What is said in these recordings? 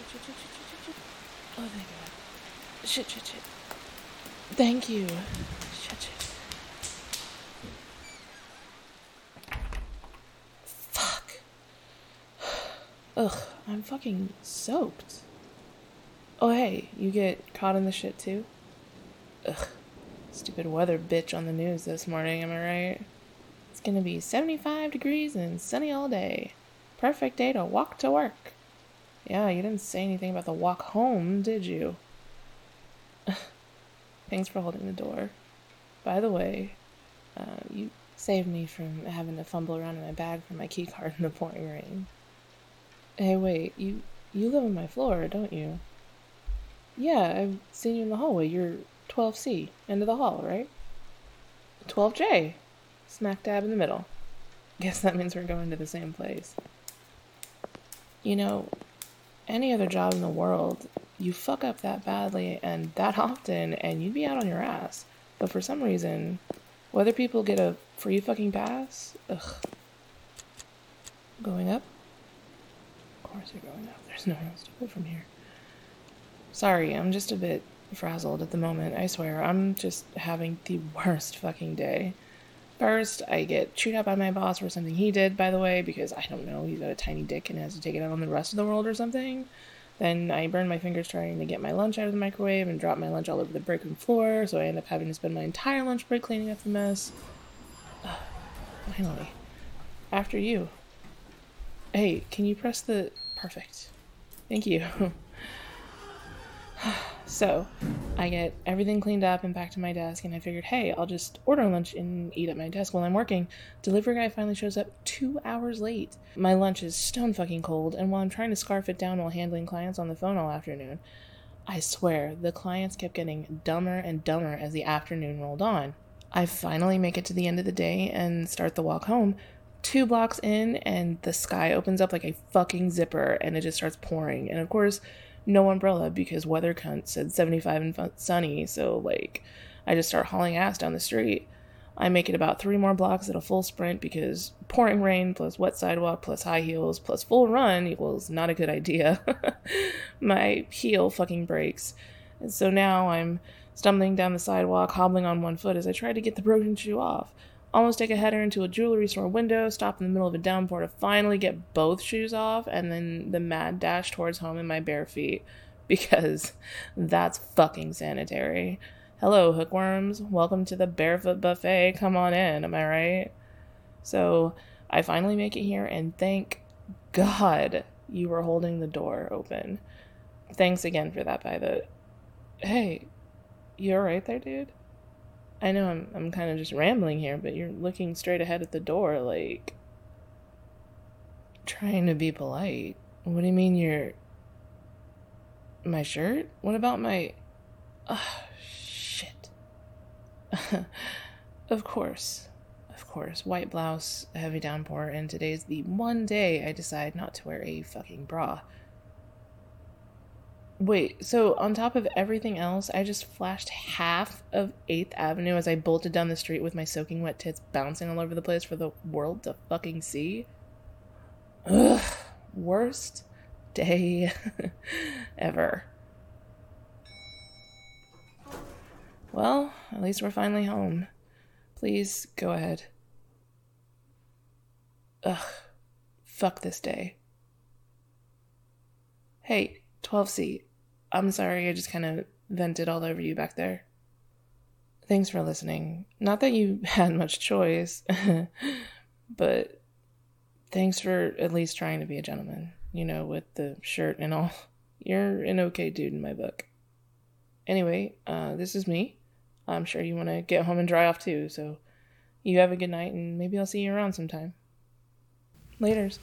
shit. Oh, thank God. Shit. Thank you. Shit. Fuck. Ugh, I'm fucking soaked. Oh, hey, you get caught in the shit too? Ugh. Stupid weather bitch on the news this morning, am I right? It's gonna be 75 degrees and sunny all day. Perfect day to walk to work. Yeah, you didn't say anything about the walk home, did you? Thanks for holding the door. By the way, you saved me from having to fumble around in my bag for my key card in the pouring rain. Hey, wait, you live on my floor, don't you? Yeah, I've seen you in the hallway. You're 12C, end of the hall, right? 12J, smack dab in the middle. Guess that means we're going to the same place. You know, any other job in the world, you fuck up that badly and that often, and you'd be out on your ass. But for some reason, whether people get a free fucking pass, ugh. Going up? Of course you're going up. There's nowhere else to go from here. Sorry, I'm just a bit frazzled at the moment, I swear. I'm just having the worst fucking day. First, I get chewed out by my boss for something he did, by the way, because, I don't know, he's got a tiny dick and has to take it out on the rest of the world or something. Then I burn my fingers trying to get my lunch out of the microwave and drop my lunch all over the break room floor, so I end up having to spend my entire lunch break cleaning up the mess. Finally. After you. Hey, can you press the... Perfect. Thank you. So, I get everything cleaned up and back to my desk, and I figured, hey, I'll just order lunch and eat at my desk while I'm working. Delivery guy finally shows up 2 hours late. My lunch is stone fucking cold, and while I'm trying to scarf it down while handling clients on the phone all afternoon, I swear, the clients kept getting dumber and dumber as the afternoon rolled on. I finally make it to the end of the day and start the walk home. 2 blocks in, and the sky opens up like a fucking zipper, and it just starts pouring. And of course, no umbrella because weather cunt said 75 and sunny, so like I just start hauling ass down the street. I make it about 3 more blocks at a full sprint because pouring rain plus wet sidewalk plus high heels plus full run equals not a good idea. My heel fucking breaks. And so now I'm stumbling down the sidewalk, hobbling on one foot as I try to get the broken shoe off. Almost take a header into a jewelry store window, stop in the middle of a downpour to finally get both shoes off, and then the mad dash towards home in my bare feet. Because that's fucking sanitary. Hello, hookworms. Welcome to the Barefoot Buffet. Come on in, am I right? So, I finally make it here, and thank God you were holding the door open. Thanks again for that, by the... Hey, you alright there, dude? I know I'm kind of just rambling here, but you're looking straight ahead at the door, like... trying to be polite. What do you mean you're... My shirt? What about my... Shit. Of course. White blouse, heavy downpour, and today's the one day I decide not to wear a fucking bra. Wait, so on top of everything else, I just flashed half of 8th Avenue as I bolted down the street with my soaking wet tits bouncing all over the place for the world to fucking see? Ugh, worst day ever. Well, at least we're finally home. Please, go ahead. Ugh, fuck this day. Hey, 12C. I'm sorry I just kind of vented all over you back there. Thanks for listening. Not that you had much choice, but thanks for at least trying to be a gentleman. You know, with the shirt and all. You're an okay dude in my book. Anyway, this is me. I'm sure you want to get home and dry off too, so you have a good night and maybe I'll see you around sometime. Laters.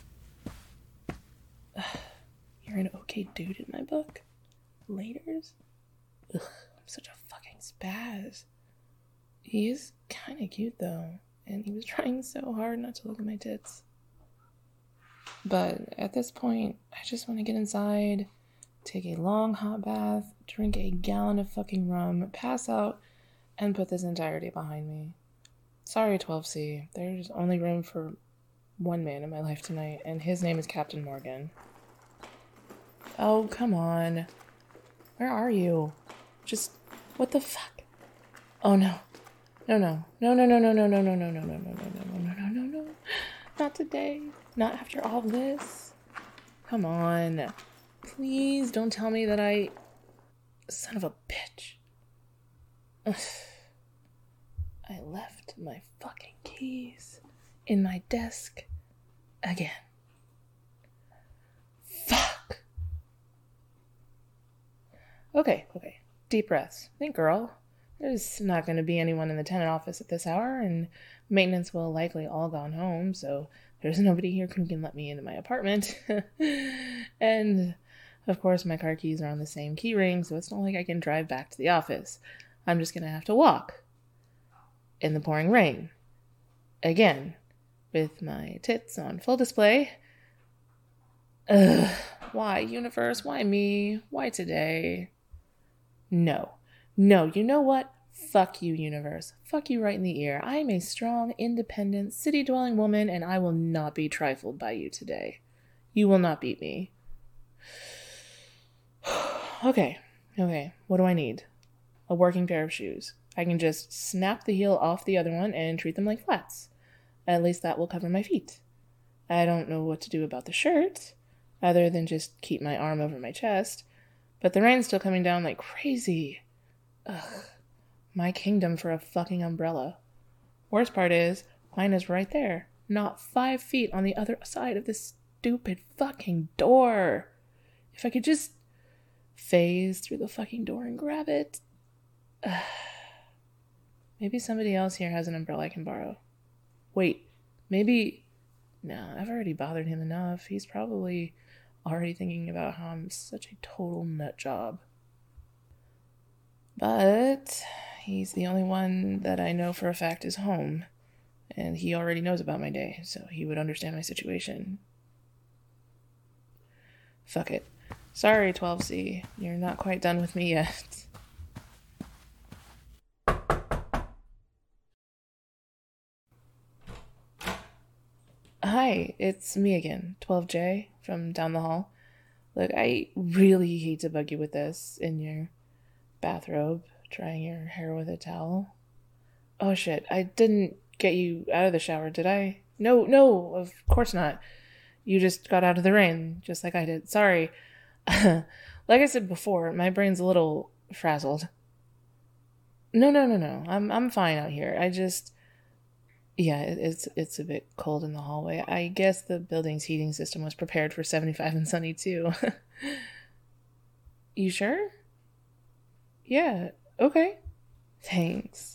You're an okay dude in my book? Laters? Ugh, I'm such a fucking spaz. He is kind of cute though, and he was trying so hard not to look at my tits. But at this point, I just want to get inside, take a long hot bath, drink a gallon of fucking rum, pass out, and put this entire day behind me. Sorry, 12C. There's only room for one man in my life tonight, and his name is Captain Morgan. Oh, come on. Where are you? Just, what the fuck? Oh, no. No, no. No, no, no, no, no, no, no, no, no, no, no, no, no, no, no, no, no. Not today. Not after all this. Come on. Please don't tell me that I... Son of a bitch. Ugh. I left my fucking keys in my desk again. Fuck. Okay. Deep breaths. Think, girl. There's not going to be anyone in the tenant office at this hour, and maintenance will likely all gone home, so there's nobody here who can let me into my apartment. And, of course, my car keys are on the same key ring, so it's not like I can drive back to the office. I'm just going to have to walk. In the pouring rain. Again. With my tits on full display. Ugh. Why, universe? Why me? Why today? No, you know what? Fuck you, universe. Fuck you right in the ear. I am a strong, independent, city-dwelling woman, and I will not be trifled by you today. You will not beat me. Okay. What do I need? A working pair of shoes. I can just snap the heel off the other one and treat them like flats. At least that will cover my feet. I don't know what to do about the shirt, other than just keep my arm over my chest. But the rain's still coming down like crazy. Ugh. My kingdom for a fucking umbrella. Worst part is, mine is right there. Not 5 feet on the other side of this stupid fucking door. If I could just phase through the fucking door and grab it. Ugh. Maybe somebody else here has an umbrella I can borrow. Wait, maybe... No, I've already bothered him enough. He's probably already thinking about how I'm such a total nut job. But he's the only one that I know for a fact is home. And he already knows about my day, so he would understand my situation. Fuck it. Sorry, 12C. You're not quite done with me yet. Hi, it's me again, 12J, from down the hall. Look, I really hate to bug you with this in your bathrobe, drying your hair with a towel. Oh shit, I didn't get you out of the shower, did I? No, of course not. You just got out of the rain, just like I did. Sorry. Like I said before, my brain's a little frazzled. No. I'm fine out here. Yeah, it's a bit cold in the hallway. I guess the building's heating system was prepared for 75 and sunny too. You sure? Yeah, okay. Thanks.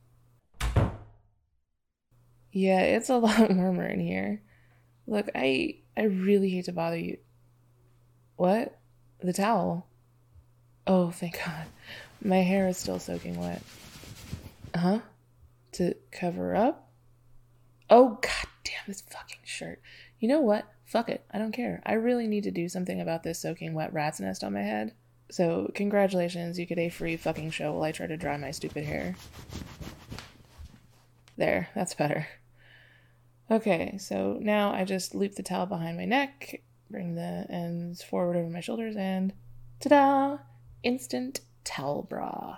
Yeah, it's a lot warmer in here. Look, I really hate to bother you. What? The towel? Oh, thank God. My hair is still soaking wet. Huh? To cover up? Oh, god damn this fucking shirt. You know what? Fuck it. I don't care. I really need to do something about this soaking wet rat's nest on my head. So, congratulations, you get a free fucking show while I try to dry my stupid hair. There, that's better. Okay, so now I just loop the towel behind my neck, bring the ends forward over my shoulders, and ta-da! Instant towel bra.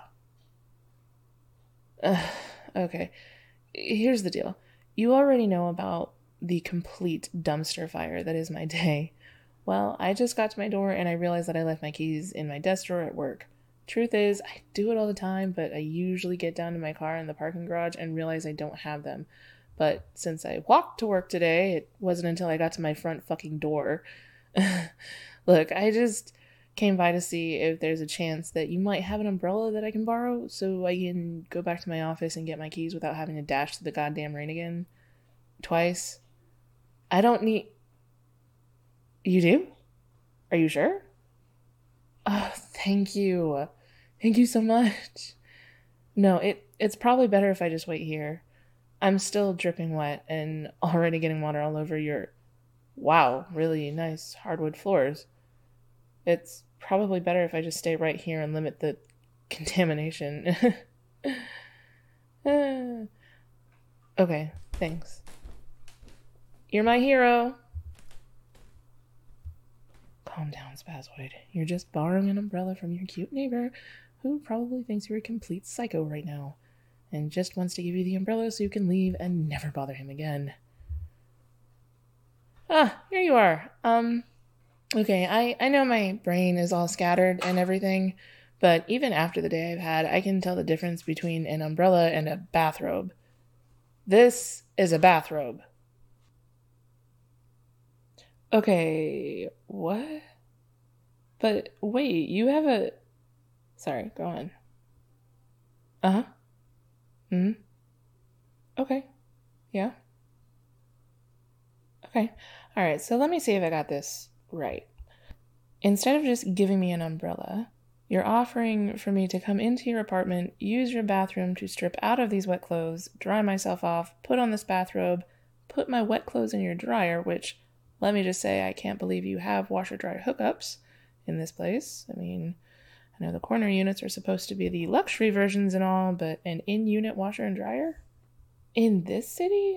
Okay, here's the deal. You already know about the complete dumpster fire that is my day. Well, I just got to my door and I realized that I left my keys in my desk drawer at work. Truth is, I do it all the time, but I usually get down to my car in the parking garage and realize I don't have them. But since I walked to work today, it wasn't until I got to my front fucking door. Look, I just came by to see if there's a chance that you might have an umbrella that I can borrow so I can go back to my office and get my keys without having to dash to the goddamn rain again. Twice. I don't need... You do? Are you sure? Oh, thank you. Thank you so much. No, it's probably better if I just wait here. I'm still dripping wet and already getting water all over your... Wow, really nice hardwood floors. It's probably better if I just stay right here and limit the contamination. Okay, thanks. You're my hero. calm down, Spazoid. You're just borrowing an umbrella from your cute neighbor, who probably thinks you're a complete psycho right now, and just wants to give you the umbrella so you can leave and never bother him again. Ah, here you are. Okay, I know my brain is all scattered and everything, but even after the day I've had, I can tell the difference between an umbrella and a bathrobe. This is a bathrobe. Okay, what? But wait, you have a... Sorry, go on. Uh-huh. Okay. Yeah. Okay. All right, so let me see if I got this right. Instead of just giving me an umbrella, you're offering for me to come into your apartment, use your bathroom to strip out of these wet clothes, dry myself off, put on this bathrobe, put my wet clothes in your dryer, which, let me just say, I can't believe you have washer-dryer hookups in this place. I mean, I know the corner units are supposed to be the luxury versions and all, but an in-unit washer and dryer? In this city?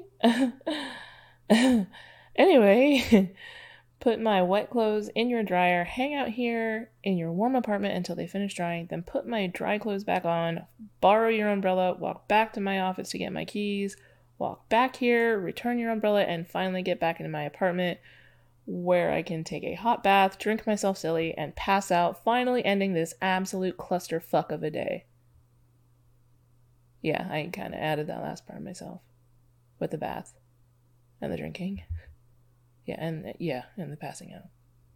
Anyway, put my wet clothes in your dryer, hang out here in your warm apartment until they finish drying, then put my dry clothes back on, borrow your umbrella, walk back to my office to get my keys, walk back here, return your umbrella, and finally get back into my apartment where I can take a hot bath, drink myself silly, and pass out, finally ending this absolute clusterfuck of a day. Yeah, I kind of added that last part myself. With the bath. And the drinking. And the passing out.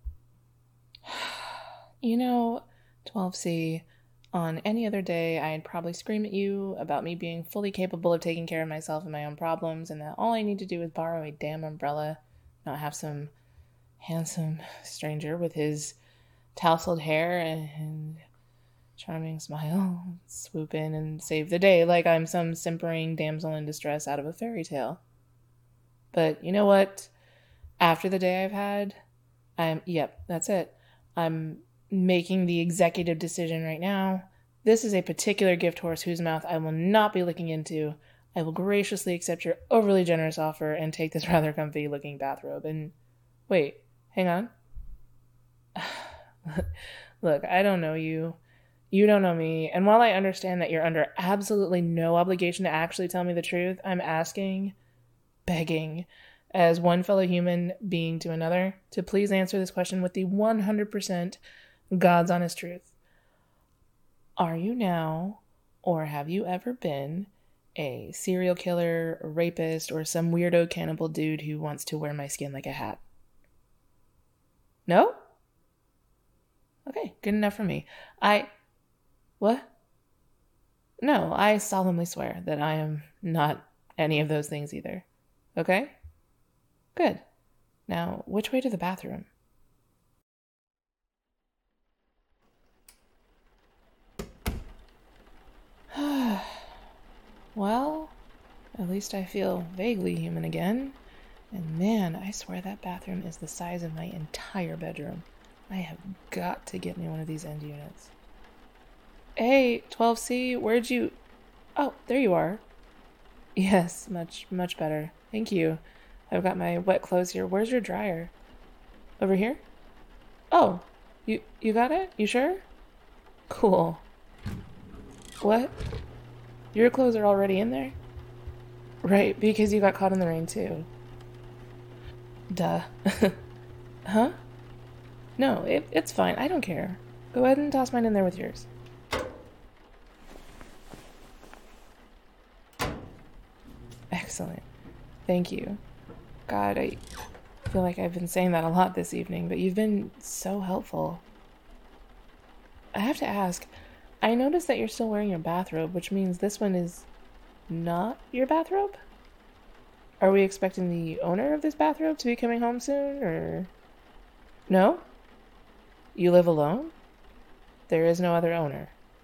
You know, 12C, on any other day, I'd probably scream at you about me being fully capable of taking care of myself and my own problems, and that all I need to do is borrow a damn umbrella, not have some handsome stranger with his tousled hair and charming smile swoop in and save the day like I'm some simpering damsel in distress out of a fairy tale. But you know what? After the day I've had, that's it. I'm making the executive decision right now. This is a particular gift horse whose mouth I will not be looking into. I will graciously accept your overly generous offer and take this rather comfy looking bathrobe. And wait, hang on. Look, I don't know you. You don't know me. And while I understand that you're under absolutely no obligation to actually tell me the truth, I'm asking, begging, as one fellow human being to another, to please answer this question with the 100% God's honest truth. Are you now, or have you ever been, a serial killer, a rapist, or some weirdo cannibal dude who wants to wear my skin like a hat? No? Okay, good enough for me. What? No, I solemnly swear that I am not any of those things either. Okay? Good. Now, which way to the bathroom? Well, at least I feel vaguely human again. And man, I swear that bathroom is the size of my entire bedroom. I have got to get me one of these end units. Hey, 12C, where'd you... Oh, there you are. Yes, much better. Thank you. I've got my wet clothes here. Where's your dryer? Over here? Oh, you got it? You sure? Cool. What? Your clothes are already in there? Right, because you got caught in the rain too. Duh. Huh? No, it's fine. I don't care. Go ahead and toss mine in there with yours. Excellent. Thank you. God, I feel like I've been saying that a lot this evening, but you've been so helpful. I have to ask, I noticed that you're still wearing your bathrobe, which means this one is not your bathrobe? Are we expecting the owner of this bathrobe to be coming home soon, or... No? You live alone? There is no other owner.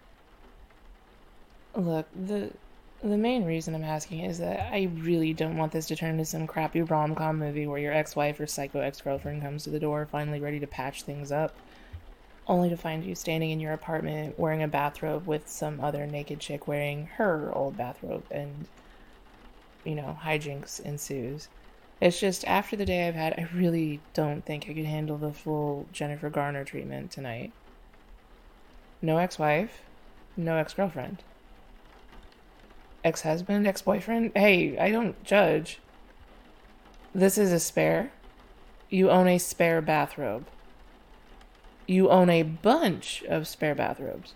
Look, the main reason I'm asking is that I really don't want this to turn into some crappy rom-com movie where your ex-wife or psycho ex-girlfriend comes to the door finally ready to patch things up, only to find you standing in your apartment wearing a bathrobe with some other naked chick wearing her old bathrobe and, hijinks ensues. It's just after the day I've had, I really don't think I could handle the full Jennifer Garner treatment tonight. No ex-wife, no ex-girlfriend. Ex-husband, ex-boyfriend? Hey, I don't judge. This is a spare. You own a spare bathrobe. You own a bunch of spare bathrobes.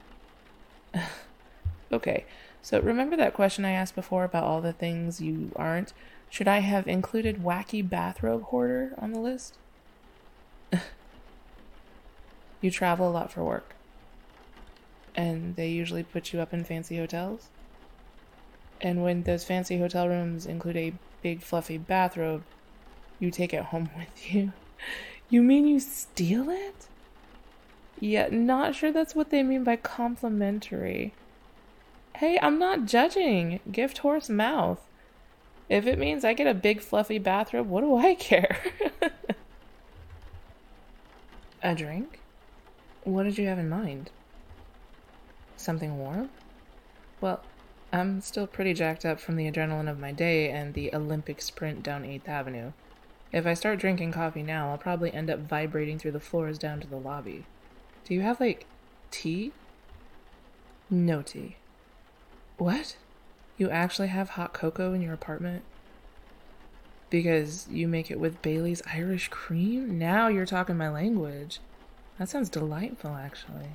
Okay, so remember that question I asked before about all the things you aren't? Should I have included wacky bathrobe hoarder on the list? You travel a lot for work. And they usually put you up in fancy hotels? And when those fancy hotel rooms include a big fluffy bathrobe, you take it home with you. You mean you steal it? Yeah, not sure that's what they mean by complimentary. Hey, I'm not judging. Gift horse mouth. If it means I get a big fluffy bathrobe, what do I care? A drink? What did you have in mind? Something warm? Well, I'm still pretty jacked up from the adrenaline of my day and the Olympic sprint down 8th Avenue. If I start drinking coffee now, I'll probably end up vibrating through the floors down to the lobby. Do you have, tea? No tea. What? You actually have hot cocoa in your apartment? Because you make it with Bailey's Irish cream? Now you're talking my language. That sounds delightful, actually.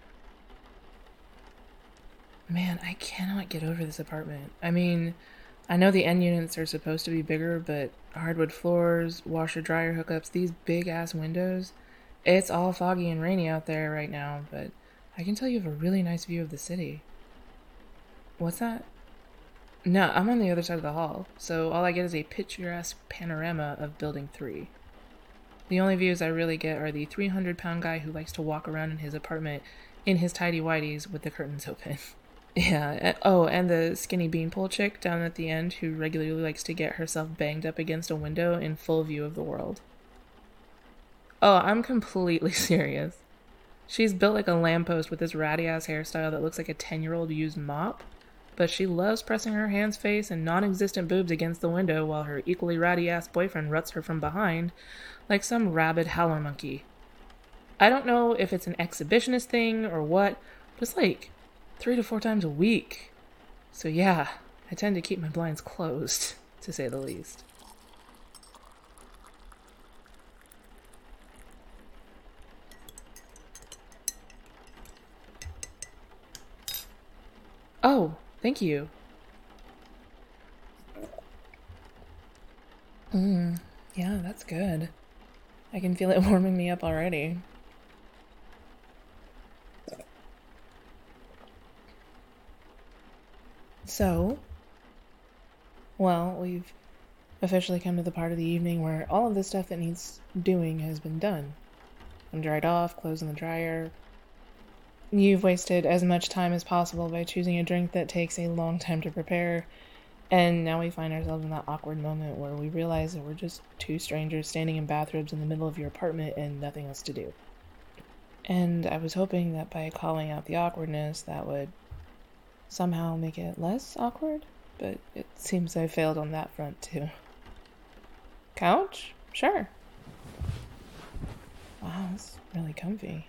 Man, I cannot get over this apartment. I mean, I know the end units are supposed to be bigger, but hardwood floors, washer-dryer hookups, these big-ass windows, it's all foggy and rainy out there right now, but I can tell you have a really nice view of the city. What's that? No, I'm on the other side of the hall, so all I get is a picturesque panorama of Building 3. The only views I really get are the 300-pound guy who likes to walk around in his apartment in his tidy whities with the curtains open. Yeah, oh, and the skinny beanpole chick down at the end who regularly likes to get herself banged up against a window in full view of the world. Oh, I'm completely serious. She's built like a lamppost with this ratty-ass hairstyle that looks like a 10-year-old used mop, but she loves pressing her hands, face, and non-existent boobs against the window while her equally ratty-ass boyfriend ruts her from behind like some rabid howler monkey. I don't know if it's an exhibitionist thing or what, but it's 3 to 4 times a week. So yeah, I tend to keep my blinds closed, to say the least. Oh, thank you. Yeah, that's good. I can feel it warming me up already. So, well, we've officially come to the part of the evening where all of the stuff that needs doing has been done. I'm dried off, clothes in the dryer. You've wasted as much time as possible by choosing a drink that takes a long time to prepare, and now we find ourselves in that awkward moment where we realize that we're just two strangers standing in bathrobes in the middle of your apartment and nothing else to do. And I was hoping that by calling out the awkwardness, that would somehow make it less awkward, but it seems I failed on that front too. Couch? Sure. Wow, it's really comfy.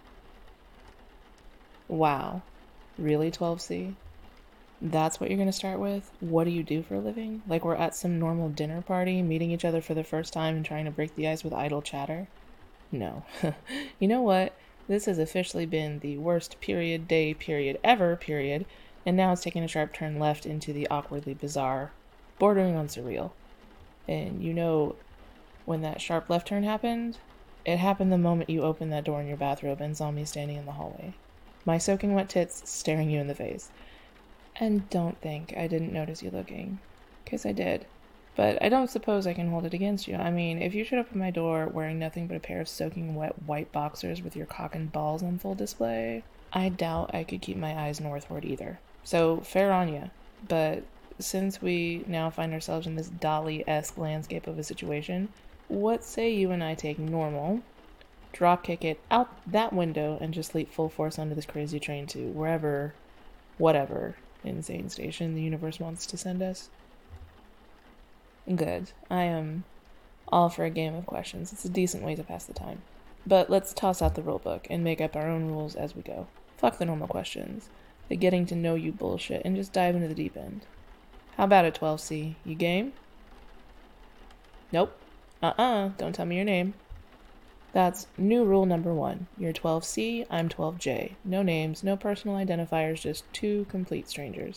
Wow. Really, 12C? That's what you're going to start with? What do you do for a living? Like we're at some normal dinner party, meeting each other for the first time and trying to break the ice with idle chatter? No. You know what? This has officially been the worst day ever, and now it's taking a sharp turn left into the awkwardly bizarre, bordering on surreal. And you know when that sharp left turn happened? It happened the moment you opened that door in your bathrobe and saw me standing in the hallway. My soaking wet tits staring you in the face. And don't think I didn't notice you looking, 'cause I did. But I don't suppose I can hold it against you. I mean, if you showed up at my door wearing nothing but a pair of soaking wet white boxers with your cock and balls on full display, I doubt I could keep my eyes northward either. So, fair on ya. But since we now find ourselves in this Dali-esque landscape of a situation, what say you and I take normal, dropkick it out that window, and just leap full force onto this crazy train to wherever, whatever insane station the universe wants to send us? Good. I am all for a game of questions. It's a decent way to pass the time. But let's toss out the rulebook and make up our own rules as we go. Fuck the normal questions, the getting to know you bullshit, and just dive into the deep end. How about it, 12C? You game? Nope. Don't tell me your name. That's new rule number 1. You're 12C, I'm 12J. No names, no personal identifiers, just two complete strangers.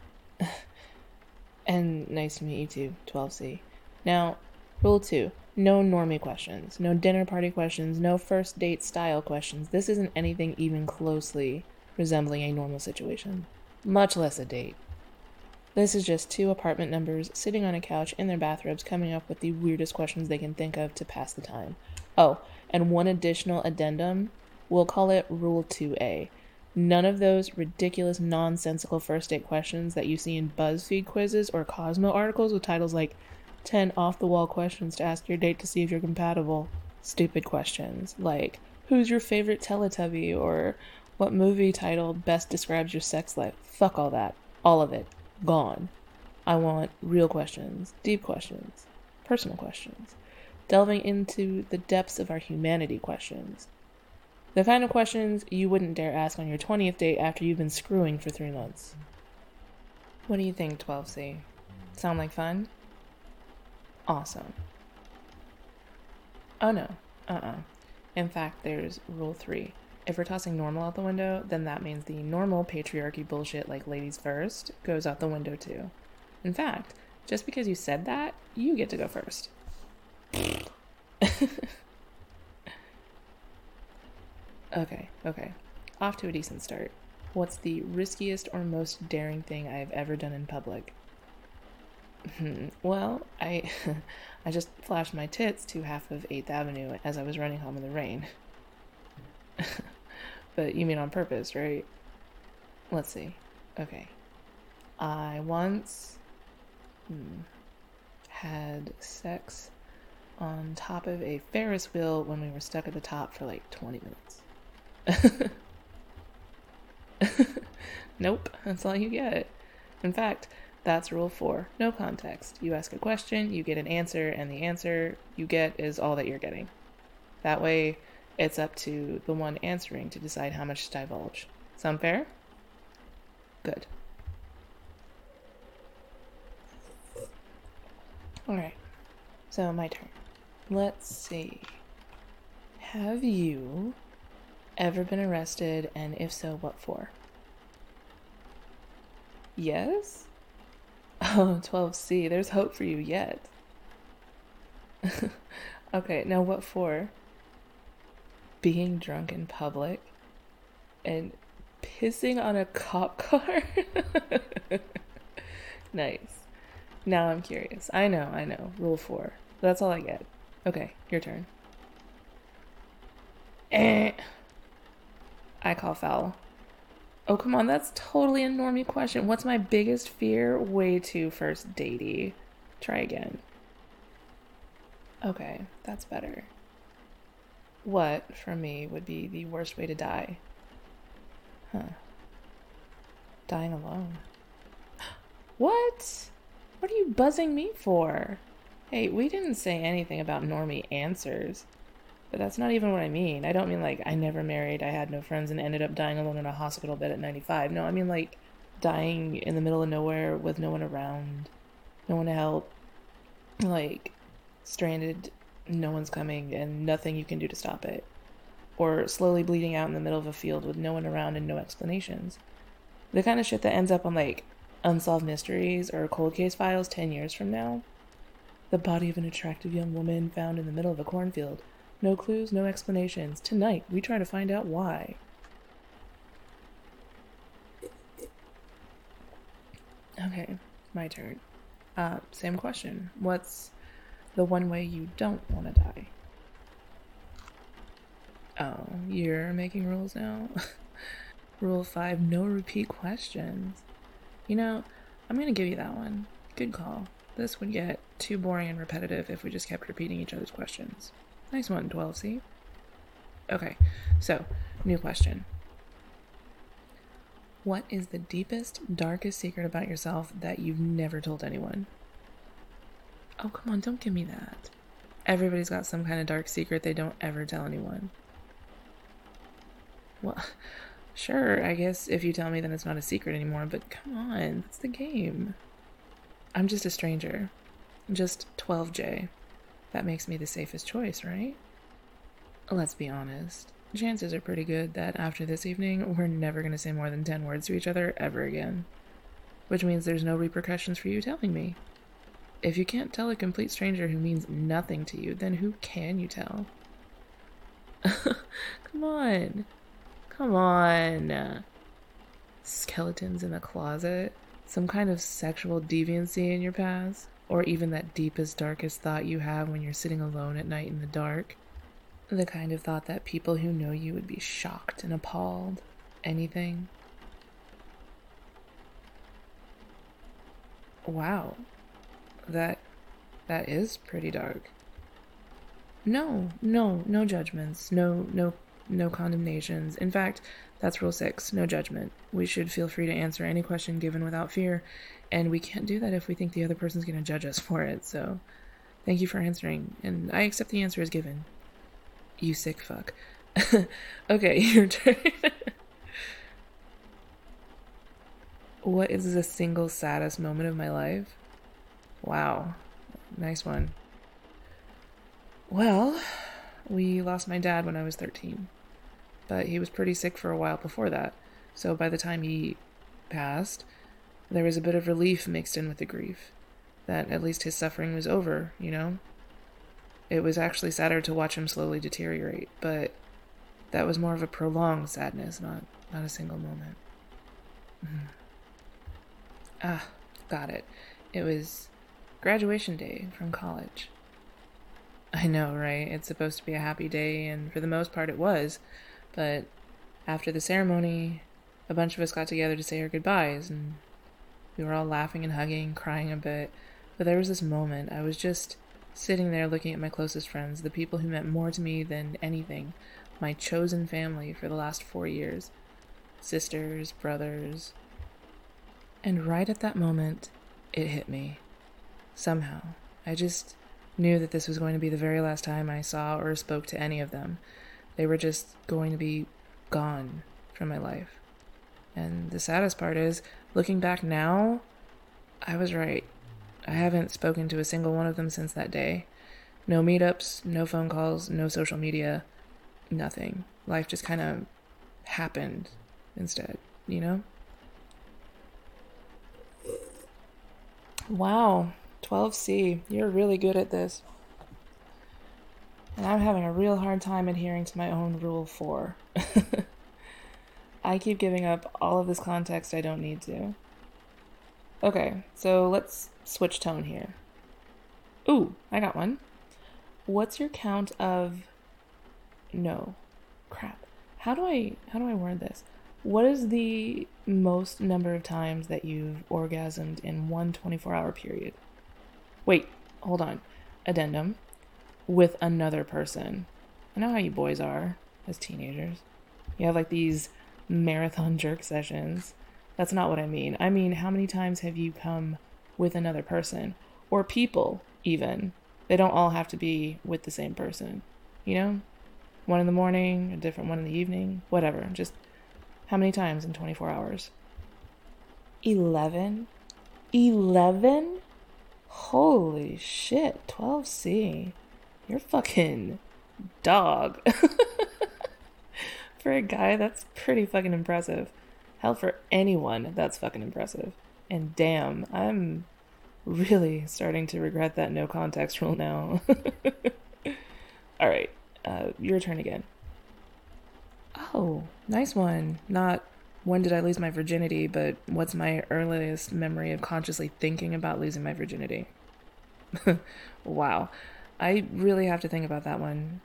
And nice to meet you too, 12C. Now, rule 2. No normie questions. No dinner party questions. No first date style questions. This isn't anything even closely resembling a normal situation. Much less a date. This is just two apartment numbers sitting on a couch in their bathrobes coming up with the weirdest questions they can think of to pass the time. Oh, and one additional addendum. We'll call it Rule 2A. None of those ridiculous, nonsensical first date questions that you see in BuzzFeed quizzes or Cosmo articles with titles like 10 off-the-wall questions to ask your date to see if you're compatible. Stupid questions like, who's your favorite Teletubby? Or what movie title best describes your sex life? Fuck all that. All of it. Gone. I want real questions, deep questions, personal questions, delving into the depths of our humanity questions. The kind of questions you wouldn't dare ask on your 20th date after you've been screwing for 3 months. What do you think, 12C? Sound like fun? Awesome. Oh no. In fact, there's rule 3. If we're tossing normal out the window, then that means the normal patriarchy bullshit like ladies first goes out the window too. In fact, just because you said that, you get to go first. Okay. Off to a decent start. What's the riskiest or most daring thing I've ever done in public? Well, I just flashed my tits to half of 8th Avenue as I was running home in the rain. But you mean on purpose, right? Let's see. Okay. I once had sex on top of a Ferris wheel when we were stuck at the top for like 20 minutes. Nope, that's all you get. In fact, that's rule 4. No context. You ask a question, you get an answer, and the answer you get is all that you're getting. That way, it's up to the one answering to decide how much to divulge. Sound fair? Good. Alright, so my turn. Let's see. Have you ever been arrested, and if so, what for? Yes? Oh, 12C, there's hope for you yet. Okay, now what for? Being drunk in public and pissing on a cop car? Nice. Now I'm curious. I know. Rule 4. That's all I get. Okay, your turn. I call foul. Oh, come on, that's totally a normie question. What's my biggest fear? Way too first datey. Try again. Okay, that's better. What, for me, would be the worst way to die? Dying alone. What? What are you buzzing me for? Hey, we didn't say anything about normie answers. But that's not even what I mean. I don't mean like I never married, I had no friends, and ended up dying alone in a hospital bed at 95. No, I mean like dying in the middle of nowhere with no one around, no one to help, like stranded, no one's coming, and nothing you can do to stop it. Or slowly bleeding out in the middle of a field with no one around and no explanations. The kind of shit that ends up on like Unsolved Mysteries or Cold Case Files 10 years from now. The body of an attractive young woman found in the middle of a cornfield. No clues, no explanations. Tonight, we try to find out why. Okay, my turn. Same question. What's the one way you don't want to die? Oh, you're making rules now? Rule 5, no repeat questions. You know, I'm going to give you that one. Good call. This would get too boring and repetitive if we just kept repeating each other's questions. Nice one, 12C. Okay, so, new question. What is the deepest, darkest secret about yourself that you've never told anyone? Oh, come on, don't give me that. Everybody's got some kind of dark secret they don't ever tell anyone. Well, sure, I guess if you tell me then it's not a secret anymore, but come on, that's the game. I'm just a stranger. Just 12J. That makes me the safest choice, right? Let's be honest. Chances are pretty good that after this evening, we're never going to say more than 10 words to each other ever again. Which means there's no repercussions for you telling me. If you can't tell a complete stranger who means nothing to you, then who can you tell? Come on. Come on. Skeletons in the closet? Some kind of sexual deviancy in your past? Or even that deepest, darkest thought you have when you're sitting alone at night in the dark? The kind of thought that people who know you would be shocked and appalled. Anything? Wow. That is pretty dark. No judgments. No condemnations. In fact, that's rule 6, no judgment. We should feel free to answer any question given without fear, and we can't do that if we think the other person's going to judge us for it, so thank you for answering, and I accept the answer as given. You sick fuck. Okay, your turn. What is the single saddest moment of my life? Wow, nice one. Well, we lost my dad when I was 13. But he was pretty sick for a while before that, so by the time he passed, there was a bit of relief mixed in with the grief. That at least his suffering was over, you know? It was actually sadder to watch him slowly deteriorate, but that was more of a prolonged sadness, not a single moment. Got it. It was graduation day from college. I know, right? It's supposed to be a happy day, and for the most part it was. But after the ceremony, a bunch of us got together to say our goodbyes, and we were all laughing and hugging, crying a bit. But there was this moment, I was just sitting there looking at my closest friends, the people who meant more to me than anything, my chosen family for the last 4 years. Sisters, brothers. And right at that moment, it hit me. Somehow. I just knew that this was going to be the very last time I saw or spoke to any of them. They were just going to be gone from my life. And the saddest part is, looking back now, I was right. I haven't spoken to a single one of them since that day. No meetups, no phone calls, no social media, nothing. Life just kind of happened instead, you know? Wow, 12C, you're really good at this. And I'm having a real hard time adhering to my own rule 4. I keep giving up all of this context I don't need to. Okay, so let's switch tone here. Ooh, I got one. What's your count of... No. Crap. How do I word this? What is the most number of times that you've orgasmed in one 24-hour period? Wait, hold on. Addendum. With another person. I know how you boys are as teenagers. You have like these marathon jerk sessions. That's not what I mean. I mean, how many times have you come with another person? Or people, even. They don't all have to be with the same person. You know? One in the morning, a different one in the evening, whatever. Just how many times in 24 hours? 11? 11? Holy shit, 12C. You're fucking dog. For a guy, that's pretty fucking impressive. Hell, for anyone, that's fucking impressive. And damn, I'm really starting to regret that no context rule now. Alright, your turn again. Oh, nice one. Not when did I lose my virginity, but what's my earliest memory of consciously thinking about losing my virginity? Wow. I really have to think about that one.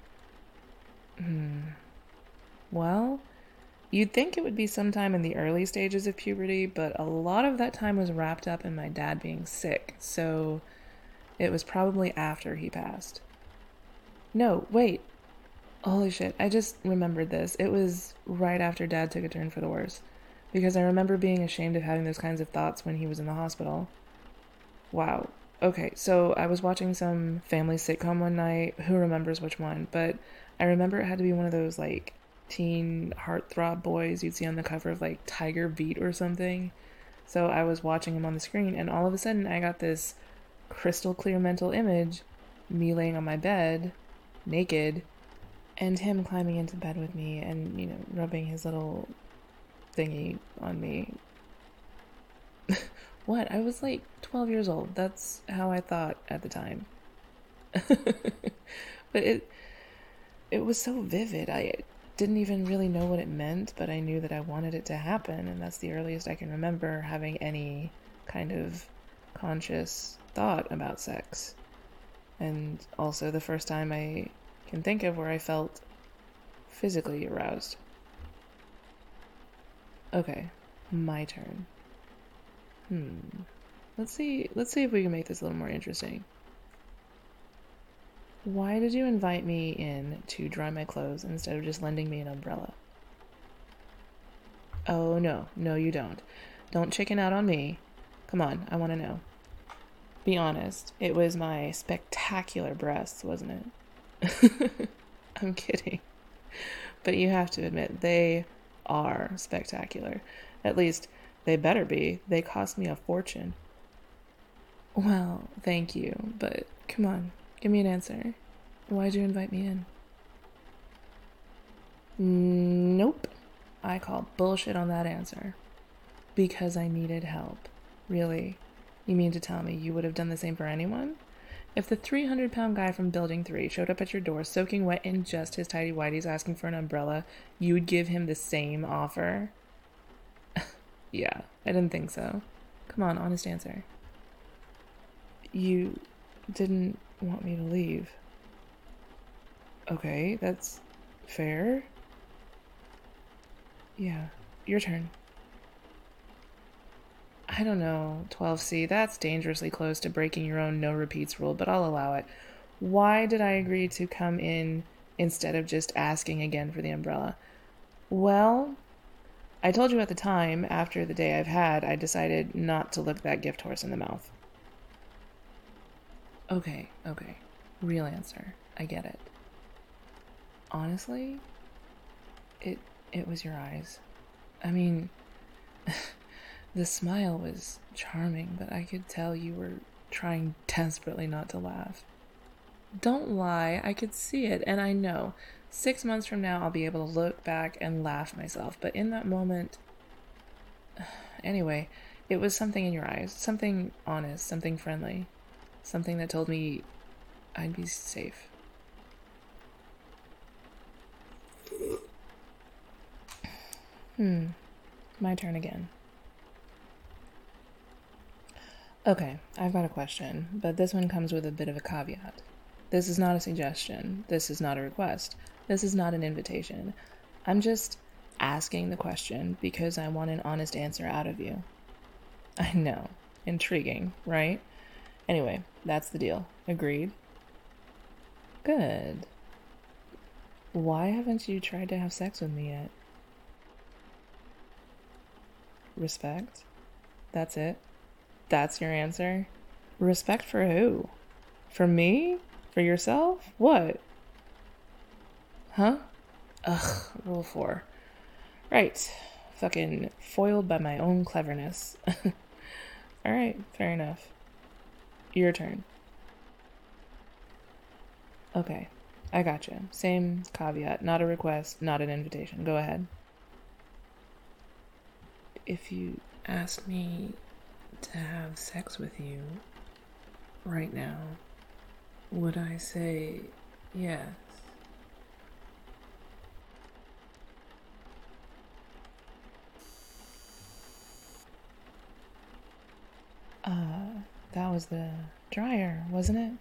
Well, you'd think it would be sometime in the early stages of puberty, but a lot of that time was wrapped up in my dad being sick, so it was probably after he passed. No, wait. Holy shit, I just remembered this. It was right after Dad took a turn for the worse, because I remember being ashamed of having those kinds of thoughts when he was in the hospital. Wow. Okay, so I was watching some family sitcom one night. Who remembers which one? But I remember it had to be one of those like teen heartthrob boys you'd see on the cover of like Tiger Beat or something. So I was watching him on the screen, and all of a sudden I got this crystal clear mental image, me laying on my bed, naked, and him climbing into bed with me and, rubbing his little thingy on me. What? I was like 12 years old. That's how I thought at the time. But it was so vivid. I didn't even really know what it meant, but I knew that I wanted it to happen, and that's the earliest I can remember having any kind of conscious thought about sex. And also the first time I can think of where I felt physically aroused. Okay, my turn. Let's see if we can make this a little more interesting. Why did you invite me in to dry my clothes instead of just lending me an umbrella? Oh, no, you don't. Don't chicken out on me. Come on, I want to know. Be honest, it was my spectacular breasts, wasn't it? I'm kidding. But you have to admit, they are spectacular. At least, they better be. They cost me a fortune. Well, thank you, but come on, give me an answer. Why'd you invite me in? Nope. I call bullshit on that answer. Because I needed help. Really? You mean to tell me you would have done the same for anyone? If the 300-pound guy from Building 3 showed up at your door soaking wet in just his tighty-whities asking for an umbrella, you would give him the same offer? Yeah, I didn't think so. Come on, honest answer. You didn't want me to leave. Okay, that's fair. Yeah, your turn. I don't know, 12C, that's dangerously close to breaking your own no repeats rule, but I'll allow it. Why did I agree to come in instead of just asking again for the umbrella? Well, I told you at the time, after the day I've had, I decided not to look that gift horse in the mouth. Okay. Real answer. I get it. Honestly, it was your eyes. I mean, the smile was charming, but I could tell you were trying desperately not to laugh. Don't lie, I could see it, and I know. 6 months from now, I'll be able to look back and laugh myself, but in that moment... Anyway, it was something in your eyes, something honest, something friendly, something that told me I'd be safe. My turn again. Okay, I've got a question, but this one comes with a bit of a caveat. This is not a suggestion. This is not a request. This is not an invitation. I'm just asking the question because I want an honest answer out of you. I know. Intriguing, right? Anyway, that's the deal. Agreed? Good. Why haven't you tried to have sex with me yet? Respect? That's it? That's your answer? Respect for who? For me? For yourself? What? Huh? Ugh, rule 4. Right. Fucking foiled by my own cleverness. Alright, fair enough. Your turn. Okay, I gotcha. Same caveat. Not a request, not an invitation. Go ahead. If you asked me to have sex with you right now, would I say yes? That was the dryer, wasn't it?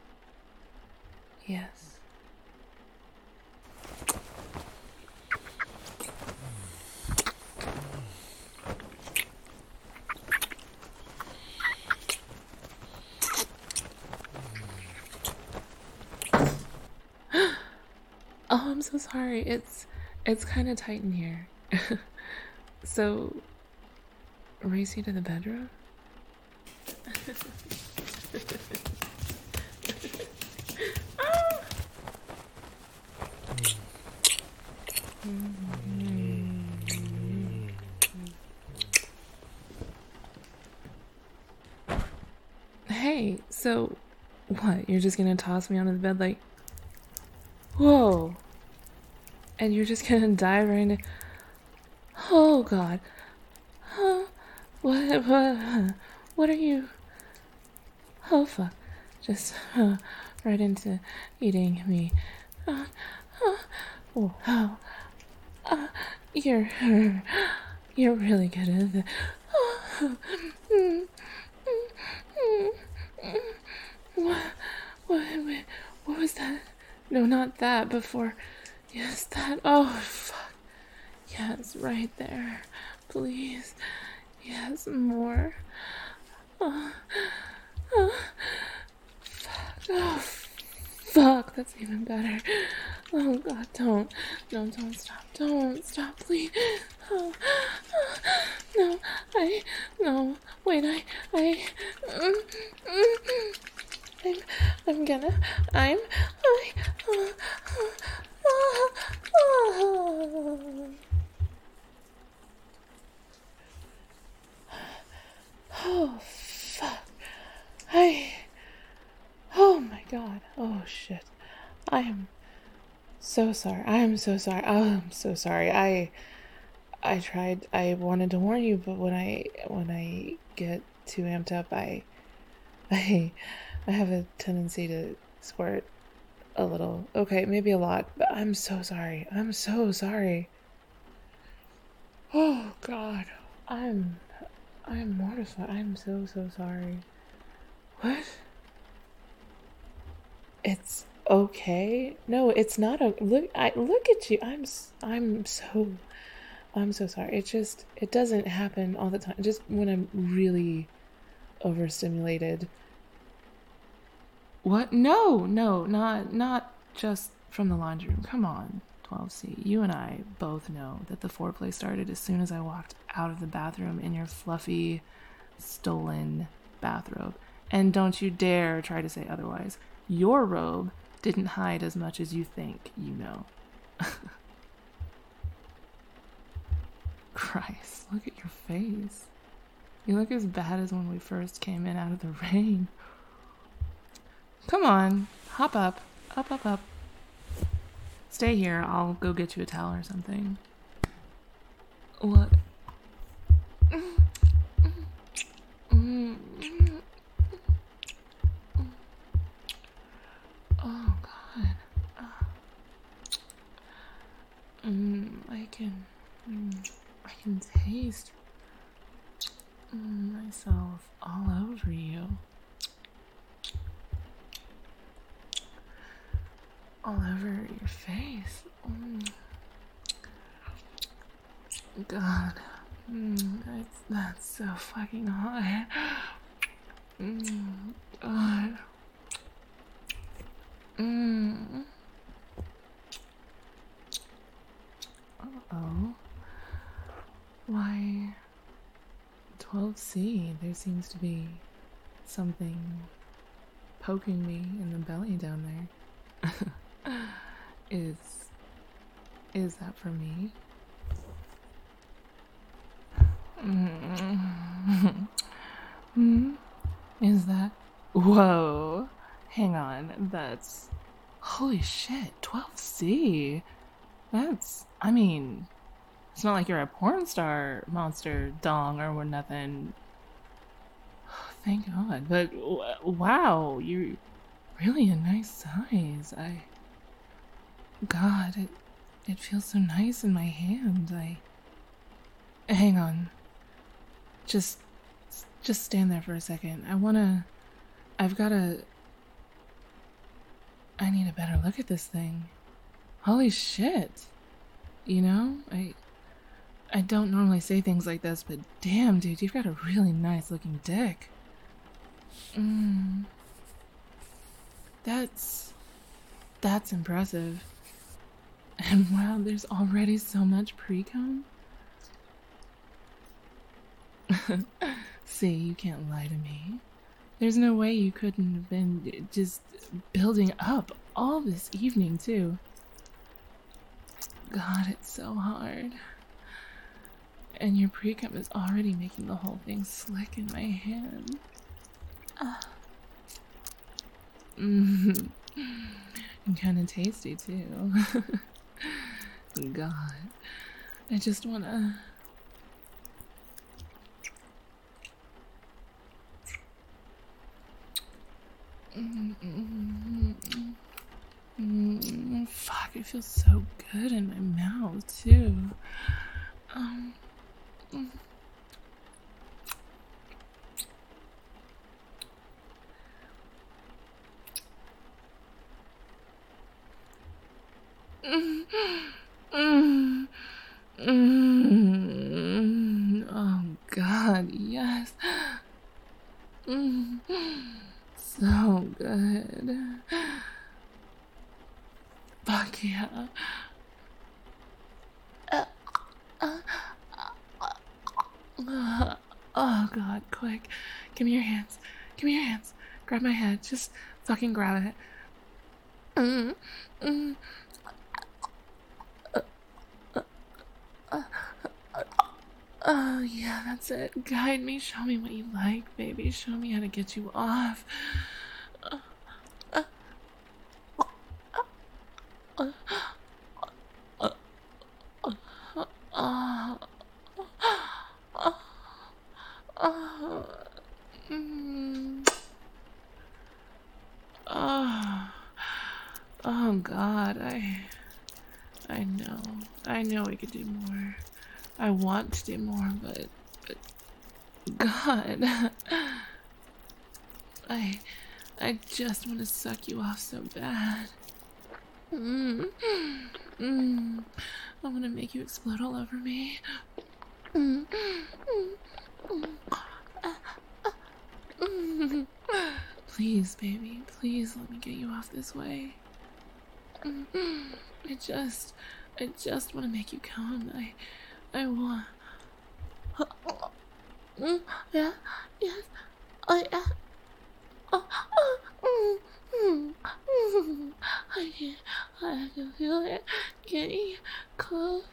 Yes. I'm so sorry. It's kind of tight in here. So, race you to the bedroom? Hey, so what? You're just gonna toss me onto the bed like, whoa, and you're just gonna dive right into. Oh God, huh? What are you? Oh fuck, just right into eating me. Wow, you're really good at that. What was that? No, not that. Before. Yes, that. Oh, fuck. Yes, right there. Please. Yes, more. Fuck. Oh, fuck. That's even better. Oh, God, don't. No, don't stop. Don't stop, please. Oh, no, no. Wait, I'm gonna, oh, fuck. Oh my God. Oh shit. I am so sorry. I am so sorry. Oh, I'm so sorry. I tried, I wanted to warn you, but when I get too amped up, I have a tendency to squirt a little. Okay, maybe a lot, but I'm so sorry. I'm so sorry. Oh God. I'm mortified. I'm so sorry. What? It's okay? No, it's not a look. Look at you. I'm so sorry. It doesn't happen all the time. Just when I'm really overstimulated. What? No, not just from the laundry room. Come on, 12C. You and I both know that the foreplay started as soon as I walked out of the bathroom in your fluffy, stolen bathrobe. And don't you dare try to say otherwise. Your robe didn't hide as much as you think you know. Christ, look at your face. You look as bad as when we first came in out of the rain. Come on, hop up. Up. Stay here, I'll go get you a towel or something. What? Oh God. I can taste myself all over you. All over your face. God. That's so fucking hot. God. Uh-oh. Why, 12C, there seems to be something poking me in the belly down there. Is that for me? Is that? Whoa. Hang on. That's. Holy shit. 12C. I mean, it's not like you're a porn star monster dong or nothing. Thank God. But wow, you're really a nice size. God, it feels so nice in my hand. Hang on. Just stand there for a second. I need a better look at this thing. Holy shit. You know, I don't normally say things like this, but damn, dude, you've got a really nice looking dick. That's impressive. And wow, there's already so much pre-cum? See, you can't lie to me. There's no way you couldn't have been just building up all this evening, too. God, it's so hard. And your pre-cum is already making the whole thing slick in my hand. And kind of tasty, too. God, I just wanna... Fuck, it feels so good in my mouth, too. Oh God, yes. So good. Fuck yeah. Oh God, quick. Give me your hands. Give me your hands. Grab my head. Just fucking grab it. Oh yeah, that's it. Guide me. Show me what you like, baby. Show me how to get you off. Oh God, I know we could do more. I want to do more, but God, I just want to suck you off so bad. I want to make you explode all over me. Please, baby, please let me get you off this way. I just want to make you come. I want. Yeah, yes, I can feel it getting close.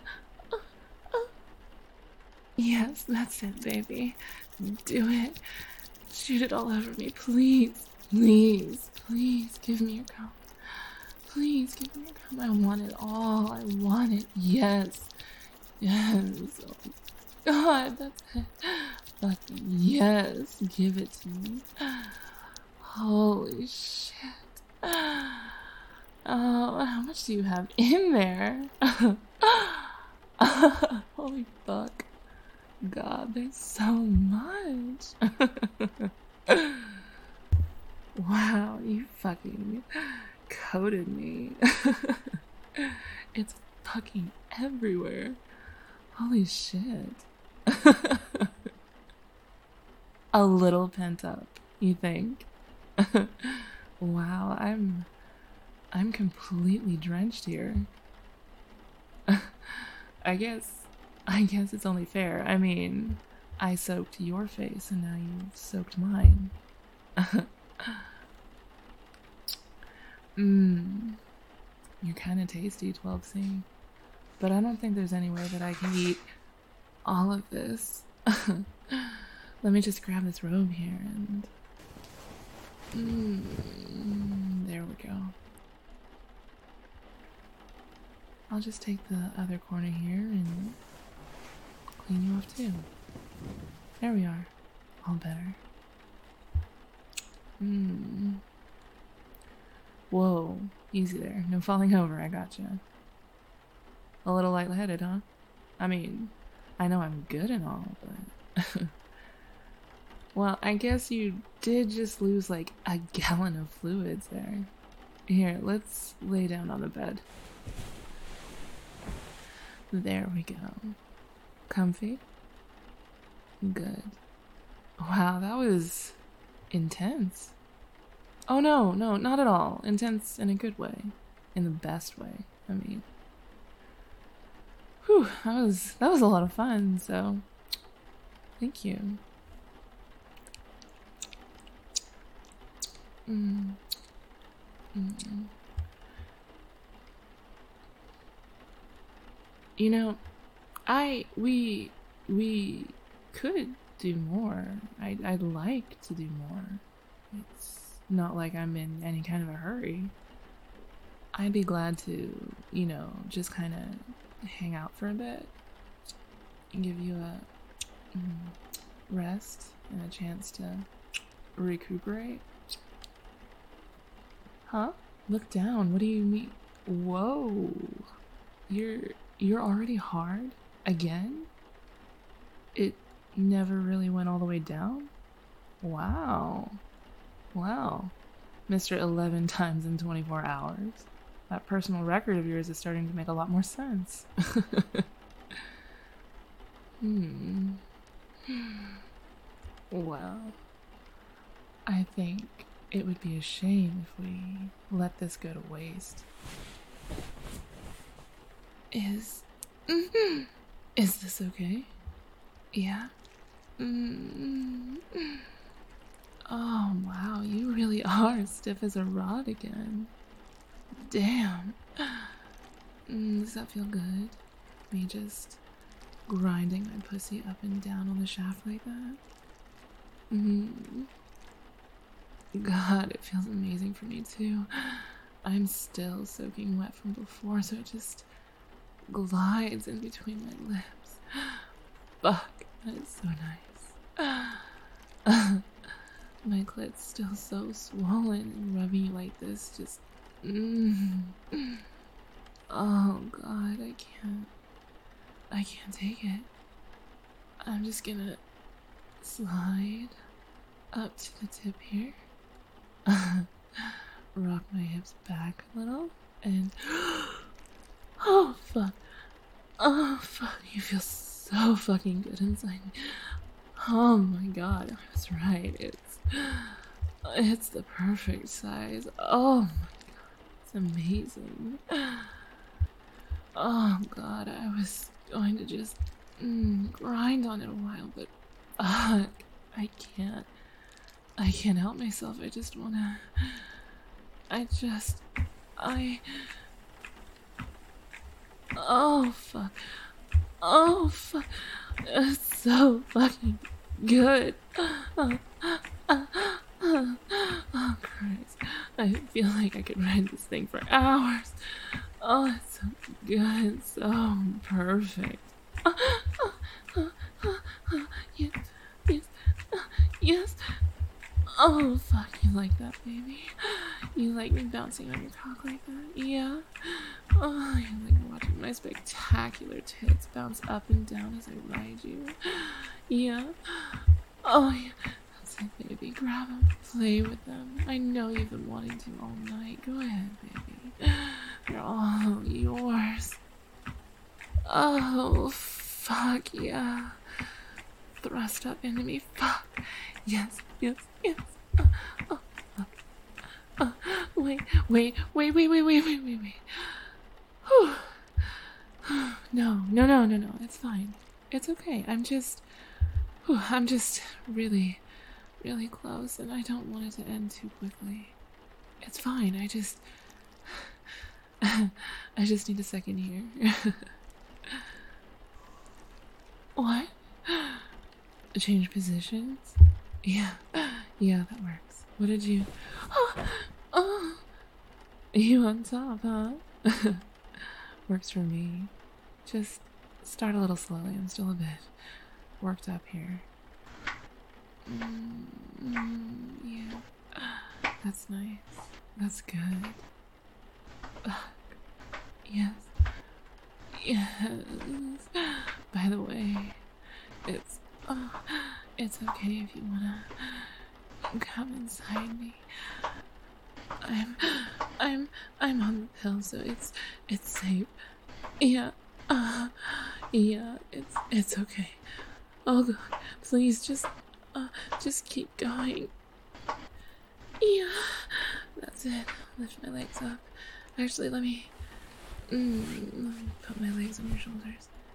Yes, that's it, baby. Do it. Shoot it all over me, please. Please, please, give me your cum. Please, give me your cum. I want it all. I want it. Yes. Yes. Oh, God, that's it. Fucking yes. Give it to me. Holy shit. Oh, how much do you have in there? Holy fuck. God, there's so much. Wow, you fucking coated me. It's fucking everywhere. Holy shit. A little pent up, you think? Wow, I'm completely drenched here. I guess it's only fair. I mean, I soaked your face and now you've soaked mine. You're kind of tasty, 12C. But I don't think there's any way that I can eat all of this. Let me just grab this robe here and... there we go. I'll just take the other corner here and clean you off too. There we are. All better. Whoa. Easy there. No falling over, I gotcha. A little lightheaded, huh? I mean, I know I'm good and all, but... Well, I guess you did just lose like a gallon of fluids there. Here, let's lay down on the bed. There we go. Comfy? Good. Wow, that was intense. Oh no, not at all. Intense in a good way. In the best way, I mean. Whew, that was a lot of fun, so thank you. You know, we could do more. I'd like to do more. It's not like I'm in any kind of a hurry. I'd be glad to, just kind of hang out for a bit and give you a rest and a chance to recuperate. Huh? Look down. What do you mean? Whoa. You're already hard? Again? It never really went all the way down? Wow. Wow. Mr. 11 times in 24 hours. That personal record of yours is starting to make a lot more sense. Well, I think it would be a shame if we let this go to waste. Is this okay? Yeah? Oh, wow, you really are stiff as a rod again. Damn. Does that feel good? Me just grinding my pussy up and down on the shaft like that? God, it feels amazing for me too. I'm still soaking wet from before, so it just glides in between my lips. Fuck, that is so nice. My clit's still so swollen, and rubbing you like this just... Oh God, I can't take it. I'm just gonna slide up to the tip here. Rock my hips back a little, and... Oh fuck. Oh fuck, you feel so fucking good inside me. Oh my God, I was right. It's the perfect size. Oh my God, it's amazing. Oh God, I was going to just grind on it a while, but fuck, I can't help myself. Oh fuck. Oh fuck. It's so fucking good. Oh Christ. I feel like I could ride this thing for hours. Oh, it's so good. So perfect. Yes. Yes. Yes. Oh, fuck, you like that, baby? You like me bouncing on your cock like that? Yeah? Oh, you like watching my spectacular tits bounce up and down as I ride you? Yeah? Oh, yeah. That's it, baby. Grab them. Play with them. I know you've been wanting to all night. Go ahead, baby. They're all yours. Oh, fuck, yeah. Thrust up into me. Fuck. Yes, yes, yes. Wait. Whew. No. It's fine. It's okay. I'm just really, really close, and I don't want it to end too quickly. It's fine. I just need a second here. What? Change positions? Yeah, that works. What did you... Oh, you on top, huh? Works for me. Just start a little slowly. I'm still a bit worked up here. Yeah, that's nice. That's good. Yes. By the way, it's okay if you wanna come inside me. I'm on the pill, so it's safe. Yeah, it's okay. Oh God, please just keep going. Yeah, that's it. Lift my legs up. Actually, let me put my legs on your shoulders.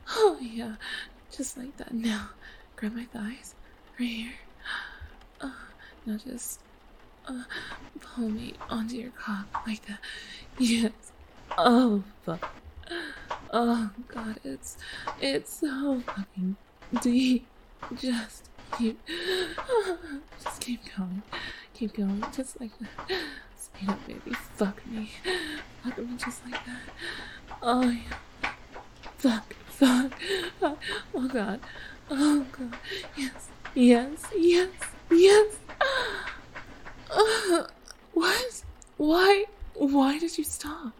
Oh, yeah. Just like that. Now, grab my thighs. Right here. Now just, pull me onto your cock like that. Yes. Oh, fuck. Oh, God, it's so fucking deep. Just keep going. Keep going, just like that. Speed up, baby. Fuck me. Fuck me just like that. Oh, yeah. Fuck. Oh, God. Oh, God. Yes. What? Why did you stop?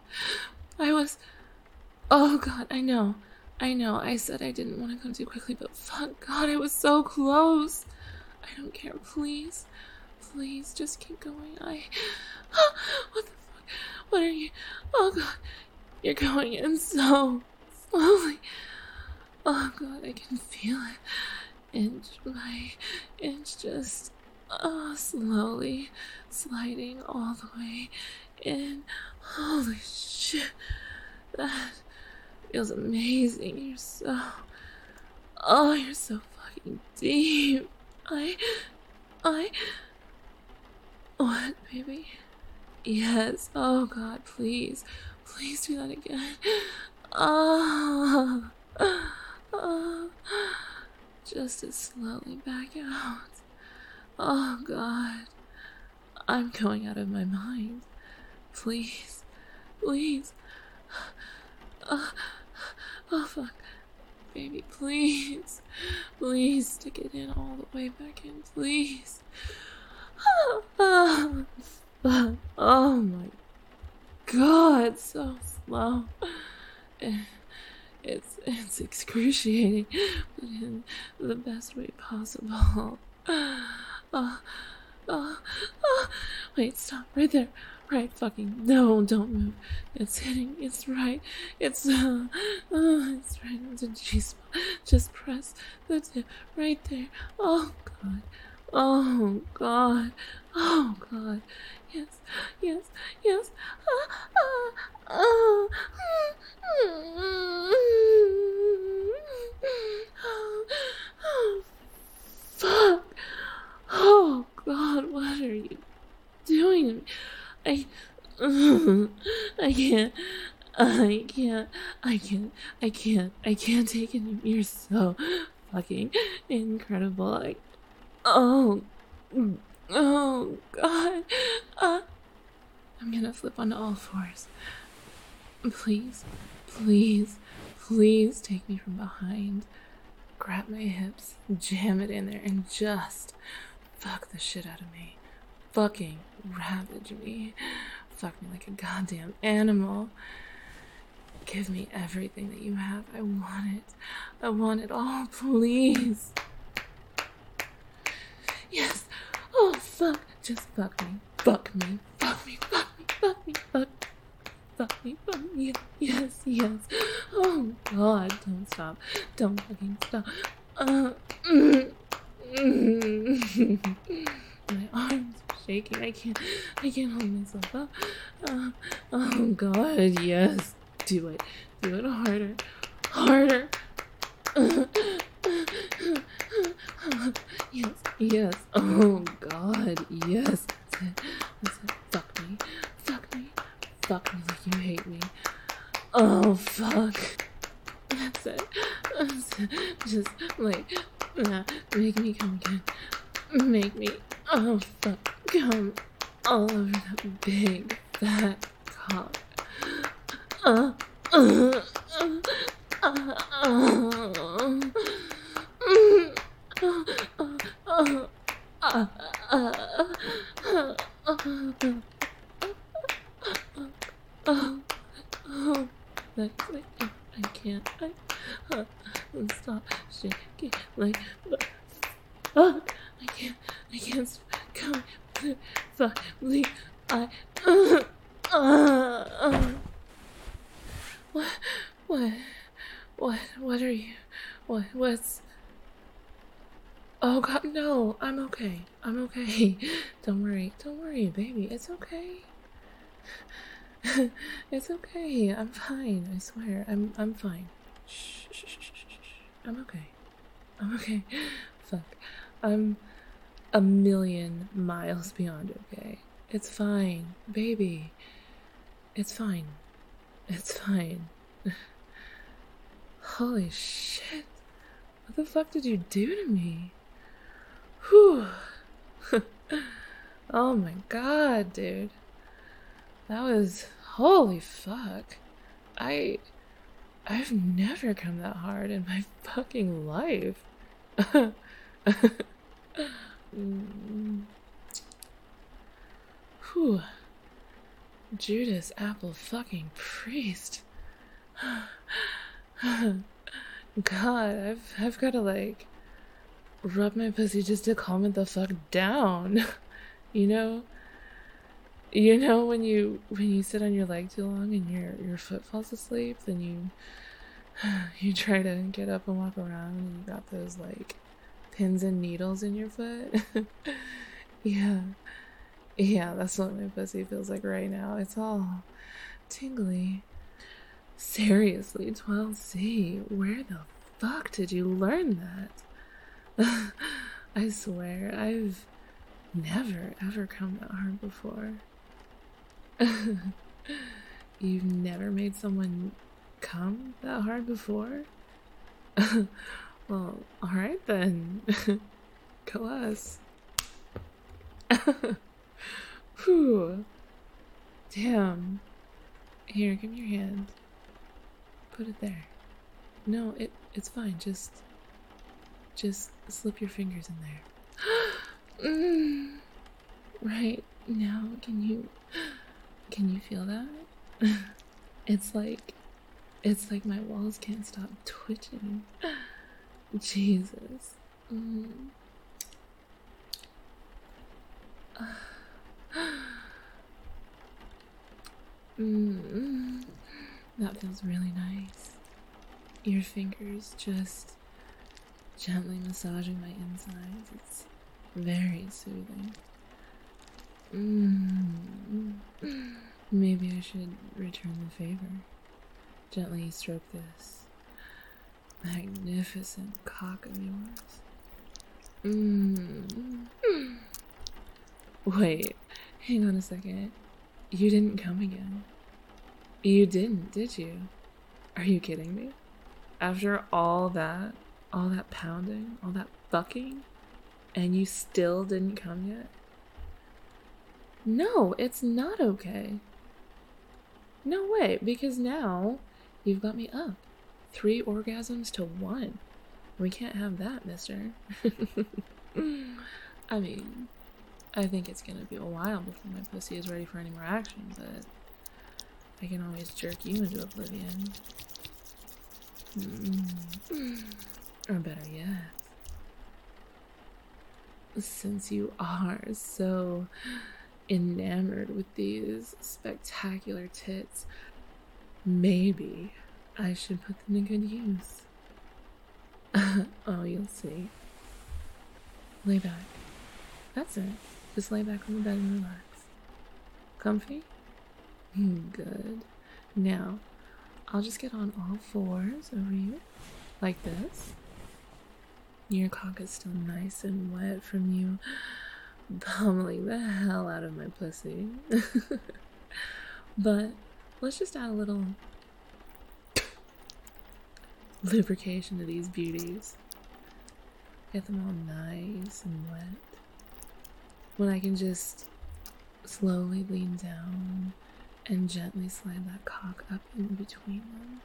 Oh, God, I know. I said I didn't want to come too quickly, but fuck, God, I was so close. I don't care. Please, just keep going. What the fuck? What are you? Oh, God, you're going in so slowly. Oh, God, I can feel it. Inch by inch, just, slowly sliding all the way in. Holy shit. That feels amazing. You're so fucking deep. What, baby? Yes. Oh, God, please do that again. Oh, just as slowly back out. Oh, God, I'm going out of my mind. Please. Oh, fuck. Baby, please stick it in all the way back in, please. Oh, fuck. Oh my God, so slow. It's excruciating, but in the best way possible. Wait, stop, right there. Right, fucking, no, don't move. It's hitting, it's right. It's right on the G-spot. Just press the tip right there. Oh, God. Oh, God. Oh, God. Yes. Fuck. Oh, God, what are you doing to me? I can't take it. You're so fucking incredible. Oh, God. I'm gonna flip onto all fours. Please take me from behind. Grab my hips, jam it in there, and just fuck the shit out of me. Fucking ravage me. Fuck me like a goddamn animal. Give me everything that you have. I want it all, please. Yes. Oh, fuck. Just fuck me. Fuck me. Yes. Oh, God. Don't stop. Don't fucking stop. My arms are shaking. I can't hold myself up. Oh, God. Yes. Do it harder. Yes. Oh, God. Yes. That's it. Fuck me like you hate me. Oh, fuck. That's it. Just, like, make me come again. Make me, oh, fuck, come all over that big, fat cock. That's it. I can't. Stop shaking like fuck. I can't come. Fuck, please. What are you? What's? Oh, God, no. I'm okay. Don't worry, baby. It's okay. It's okay. I'm fine. I swear. I'm fine. Shh. I'm okay. I'm okay. Fuck. I'm a million miles beyond okay. It's fine, baby. It's fine. It's fine. Holy shit. What the fuck did you do to me? Whew. Oh my god, dude. That was... Holy fuck. I've never come that hard in my fucking life. Whew. Judas Apple fucking Priest. God, I've gotta like rub my pussy just to calm it the fuck down. You know? You know when you sit on your leg too long and your foot falls asleep, then you try to get up and walk around and you got those like pins and needles in your foot. Yeah. Yeah, that's what my pussy feels like right now. It's all tingly. Seriously, 12C, where the fuck did you learn that? I swear, I've never ever come that hard before. You've never made someone come that hard before? Well, alright then. Go us. Whew. Damn. Here, give me your hand. Put it there. No, it's fine. Just slip your fingers in there. Right now, can you feel that? It's like my walls can't stop twitching. Jesus. That feels really nice. Your fingers just gently massaging my insides. It's very soothing. Maybe I should return the favor. Gently stroke this magnificent cock of yours. Wait, hang on a second. You didn't come again. You didn't, did you? Are you kidding me? After all that pounding, all that fucking, and you still didn't come yet? No, it's not okay. No way, because now you've got me up. 3 orgasms to 1. We can't have that, mister. I mean, I think it's gonna be a while before my pussy is ready for any more action, but I can always jerk you into oblivion. Or better yet, since you are so enamored with these spectacular tits, maybe I should put them to good use. Oh, you'll see. Lay back. That's it. Just lay back on the bed and relax. Comfy? Good. Now, I'll just get on all 4s over you, like this. Your cock is still nice and wet from you pummeling the hell out of my pussy. But let's just add a little lubrication to these beauties. Get them all nice and wet. When I can just slowly lean down and gently slide that cock up in between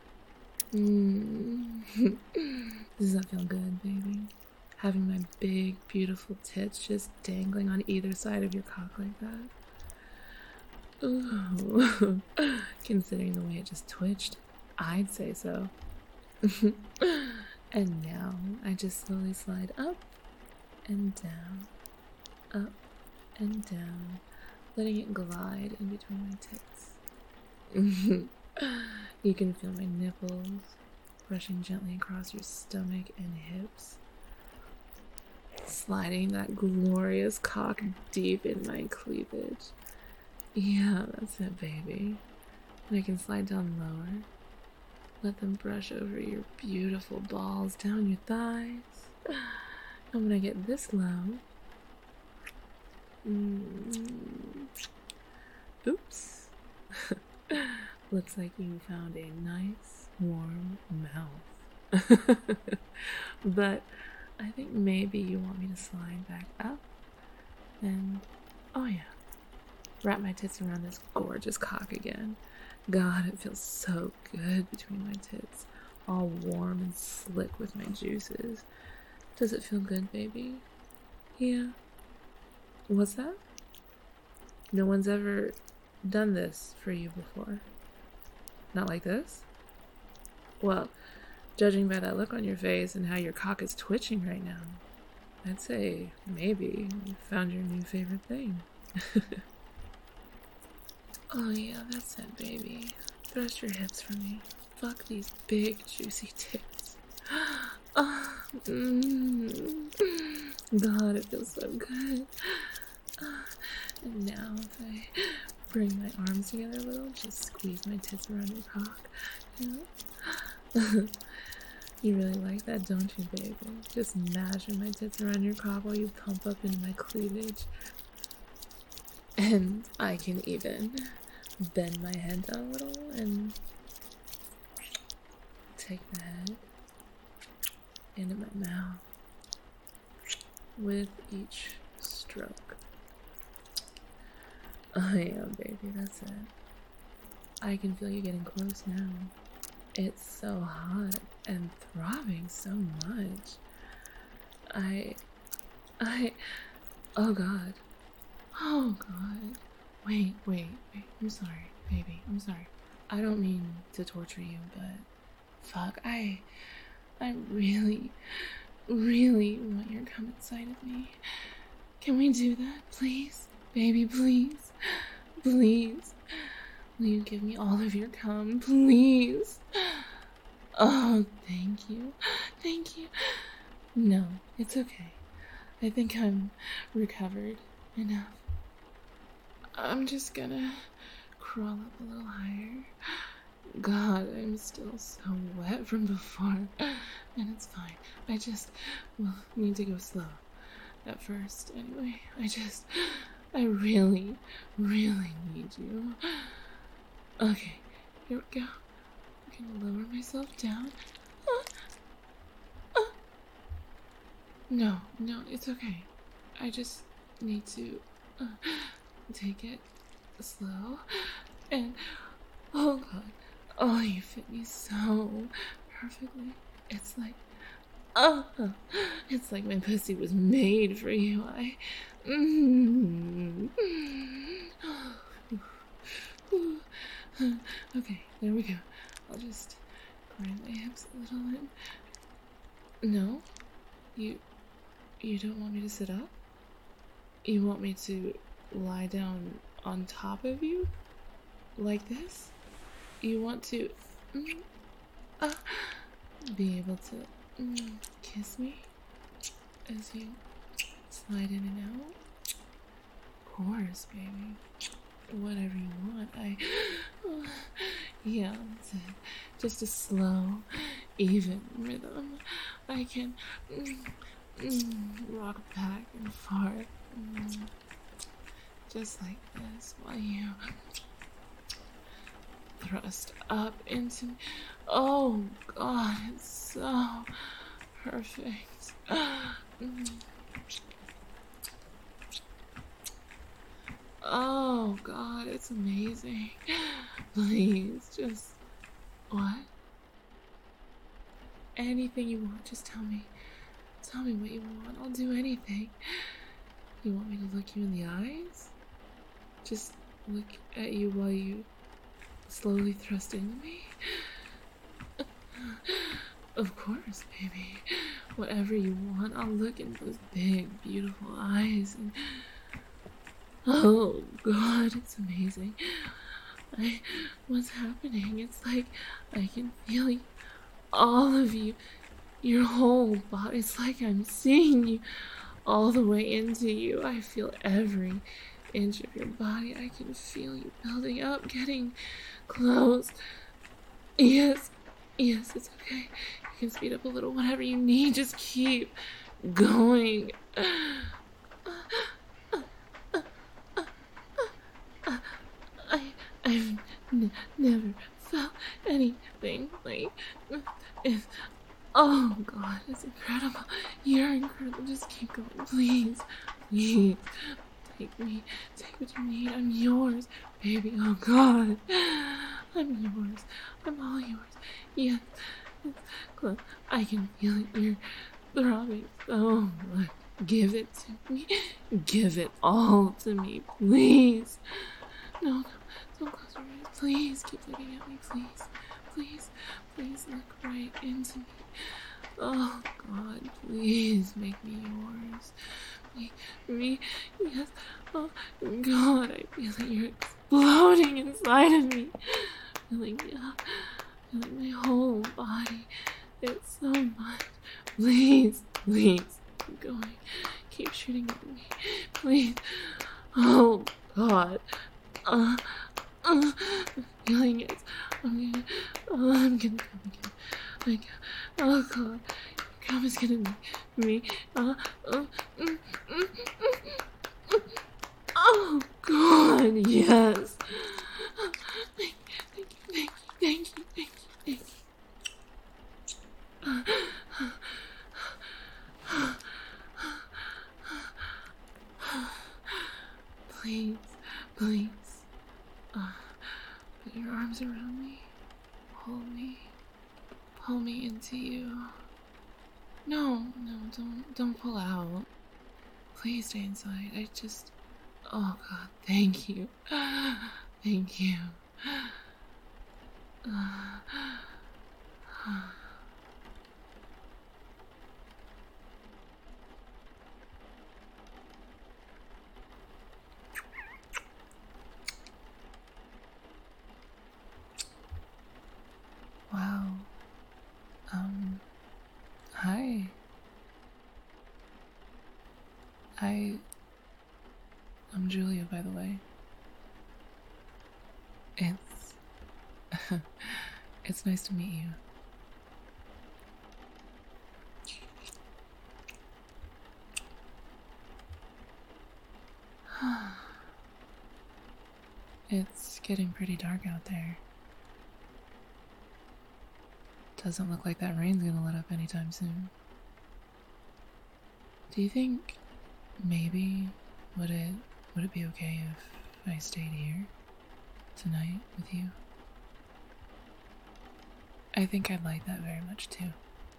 them. Does that feel good, baby? Having my big, beautiful tits just dangling on either side of your cock like that. Ooh. Considering the way it just twitched, I'd say so. And now I just slowly slide up and down, up and down, letting it glide in between my tits. You can feel my nipples brushing gently across your stomach and hips, sliding that glorious cock deep in my cleavage. Yeah, that's it, baby. And I can slide down lower, Let them brush over your beautiful balls down your thighs. And when I get this low, oops. Looks like you found a nice, warm mouth. But I think maybe you want me to slide back up and, oh yeah, wrap my tits around this gorgeous cock again. God, it feels so good between my tits, all warm and slick with my juices. Does it feel good, baby? Yeah. What's that? No one's ever done this for you before? Not like this? Well, judging by that look on your face and how your cock is twitching right now, I'd say maybe you found your new favorite thing. Oh yeah, that's it, baby. Thrust your hips for me. Fuck these big, juicy tits. God, it feels so good. And now if I bring my arms together a little, just squeeze my tits around your cock. You really like that, don't you, baby? Just mashing my tits around your cock while you pump up into my cleavage. And I can even bend my head down a little and take the head into my mouth with each stroke. Oh yeah, baby, that's it. I can feel you getting close now. It's so hot and throbbing so much. Oh God. Oh God. Wait. I'm sorry, baby. I'm sorry. I don't mean to torture you, but fuck, I really, really want your cum inside of me. Can we do that, please? Baby, please. Please. Will you give me all of your cum, please? Oh, thank you. Thank you. No, it's okay. I think I'm recovered enough. I'm just gonna crawl up a little higher. God, I'm still so wet from before. And it's fine. I just, need to go slow. At first, anyway. I really, really need you. Okay, here we go. I'm gonna lower myself down. No, it's okay. I just need to take it slow. And, oh God, oh, you fit me so perfectly. It's like my pussy was made for you. Okay, there we go. I'll just grind my hips a little and... No? You don't want me to sit up? You want me to lie down on top of you? Like this? You want to... be able to kiss me as you slide in and out? Of course, baby. Whatever you want. Yeah, that's it. Just a slow, even rhythm. I can rock back and forth, just like this, while you thrust up into me. Oh God, it's so perfect. Oh God, it's amazing. Please, just... What? Anything you want, just tell me. Tell me what you want, I'll do anything. You want me to look you in the eyes? Just look at you while you slowly thrust into me? Of course, baby. Whatever you want, I'll look in those big, beautiful eyes and... Oh God, it's amazing. What's happening? It's like I can feel you, all of you, your whole body. It's like I'm seeing you all the way into you. I feel every inch of your body. I can feel you building up, getting close. Yes, Yes, it's okay. You can speed up a little, whatever you need. Just keep going. I've never felt anything like this. Oh God, it's incredible. You're incredible. Just keep going, please. Please. Take me. Take what you need. I'm yours, baby. Oh God. I'm yours. I'm all yours. Yes. Look, I can feel it. You're throbbing so much. Give it to me. Give it all to me, please. No, don't close your eyes. Please keep looking at me, please. Please, please look right into me. Oh God, please make me yours. Me, yes. Oh God, I feel like you're exploding inside of me. Feeling my whole body. It's so much. Please, please, keep going. Keep shooting at me. Please. Oh God. Feeling it. I'm gonna come again. Oh God. Come is gonna be me. Oh God, yes. Thank you. Please, please. Put your arms around me. Pull me into you. No, don't pull out. Please stay inside. Oh God, thank you. Thank you. Wow. Hi. I'm Julia, by the way. It's nice to meet you. It's getting pretty dark out there. Doesn't look like that rain's gonna let up anytime soon. Do you think maybe would it be okay if I stayed here tonight with you? I think I'd like that very much too.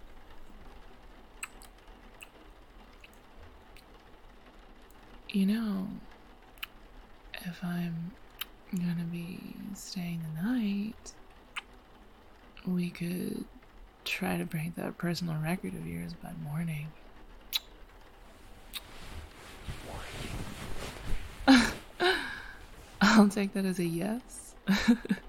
You know, if I'm gonna be staying the night, we could try to break that personal record of yours by morning. I'll take that as a yes.